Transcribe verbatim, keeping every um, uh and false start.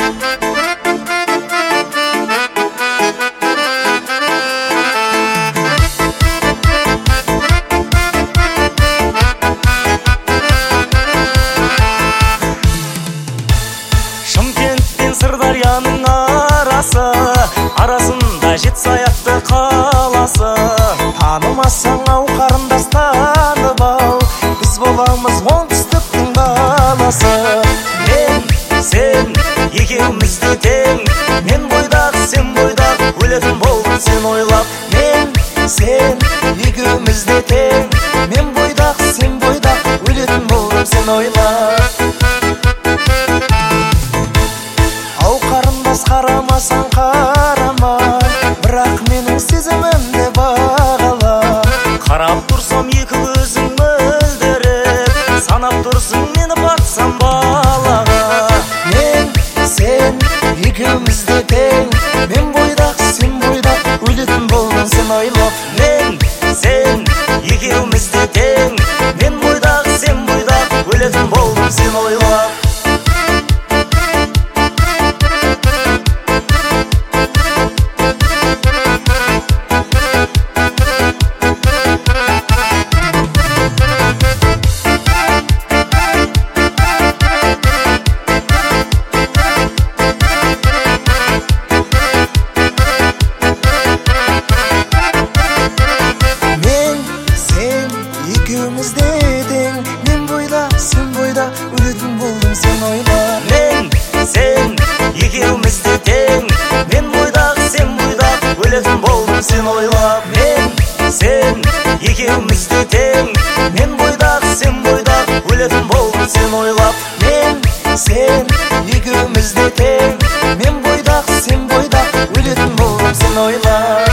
Сырдарияның арасы, арасында Жетісаяқты қаласы. Танымасаң ау қарындас танып ал, біз боламыз оңтүстіктің баласы. Мен, сен, екеуміз де тең, мен бойдақ, сен бойдақ, өлетін болдым сен ойлап. Мен, сен, екеуміз де тең, мен бойдақ, сен бойдақ, өлетін болдым сен ойлап. Қарамасаң қарама, бірақ менің сезімімді бағала. Қарап тұрсам екі көзің мөлдіреп, санап тұрсың мені батсам балаға. Мен, сен, екеуміз де тең, мен бойдақ, сен бойдақ, өлетін болдың сен ойлап. Мен, сен, екеуміз де тең, мен бойдақ, сен бойдақ, өлетін болдың сен ойлап. Екеуміз де тең, мен бойдақ, сен бойдақ, өлетін болдым сен ойлап. Мен, сен, екеуміз де тең, мен бойдақ, сен бойдақ, өлетін болдым сен ойлап. Мен, сен, екеуміз де тең, мен бойдақ, сен бойдақ, өлетін болдым сен ойлап. Мен, сен, екеуміз де тең, мен бойдақ, сен бойдақ, өлетін болдым сен ойлап.